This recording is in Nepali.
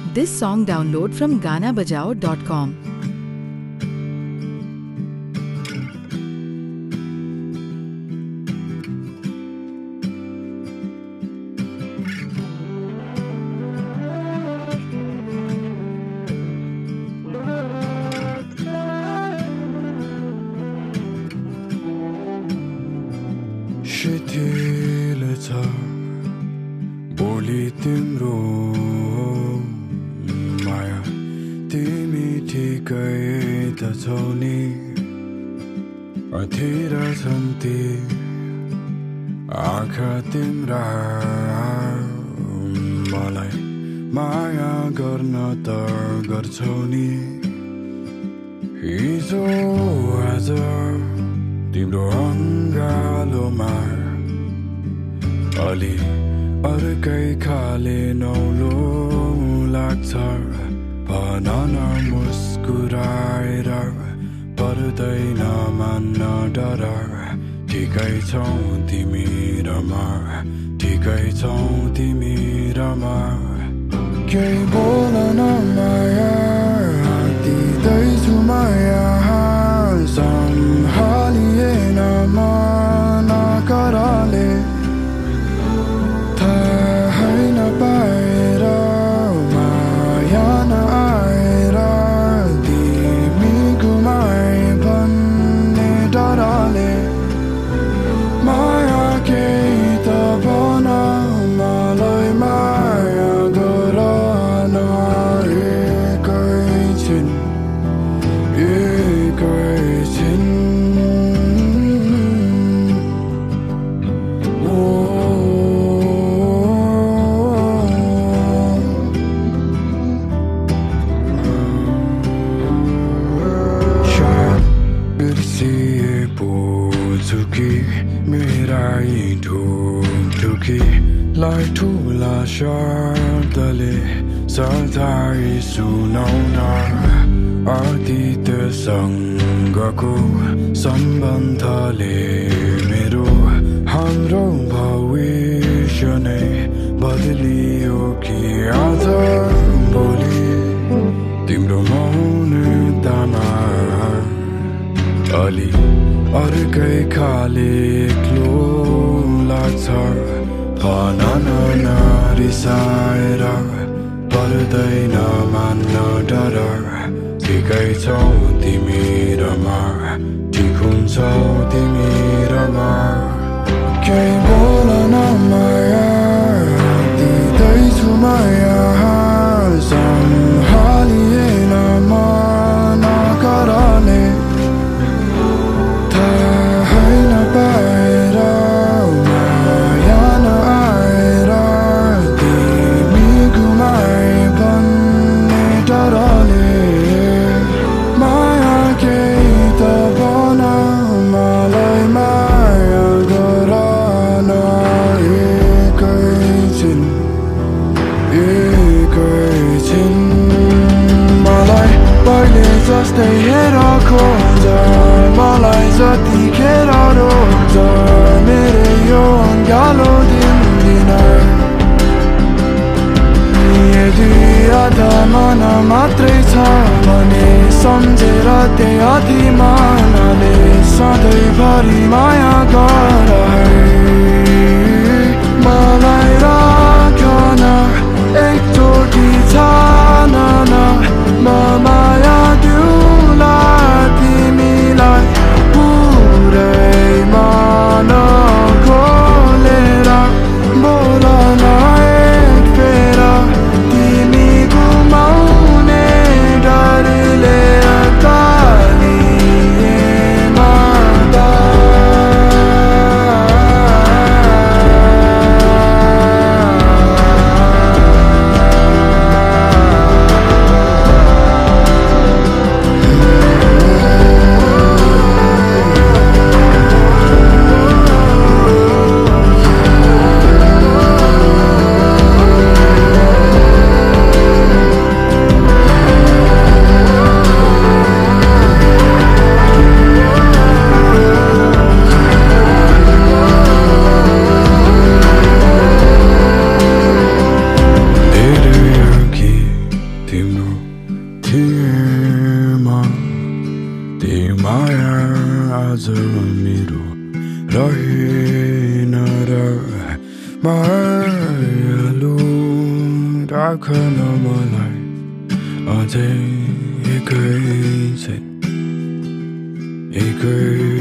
This song download from ganabajao.com. शिथिल छ बोली तिम्रो माया तिमी ठिकै त छौ नि अधीर छन् ती आँखा तिम्रा मलाई माया गर्न त गर्छौ नि हिजो आज तिम्रो अङ्गालोमा अलि अर्कै खाले नौलो लाग्छ भन न मुस्कुराएर पर्दैन मान्न डर ठिकै छौ तिमी र म ठिकै छौ तिमी र म केही बोल न माया दिँदैछु माया सम्हालिएन मन कराले थाहै नपाएर माया नआएर तिमी गुमाए भन्ने डरले माया केही त भन मलाई माया गर न एकैछिन मेरा ढुकढुकीलाई ठुला शब्दले सधैँ सुनाउन अतीतसँगको सम्बन्धले मेरो हाम्रो भविष्य नै बदलियो कि आज भोलि तिम्रो मौनतामा अलि अर्कै खाले एक्लो लाग्छ भन न रिसाएर पर्दैन मान्न डर ठिकै छौ तिमी र म ठिक हुन्छौ तिमी र म केही बोल न माया दिँदैछु माया सम्हालिएन मन कराले थाहै नपाएर माया नआएर तिमी गुमाए भन्ने डरले माया केही त भन मलाई माया गर न एकैछिन मलाई पहिले जस्तै हेर खोज मलाई जतिखेर रोज मेरो यो अङ्गालो दिन्दिन यदि आधा मन मात्रै छ भने सम्झेर त्यही अति मनले सधैँभरि माया गर मलाई राख न एकचोटि छान न म माया दिउँला तिमीलाई पुरै मन खोलेर बोल न एक फेर तिमी गुमाउने डरले कालिएमा og hende der mig lun, der kønner mig leg, og det ikke ting, ikke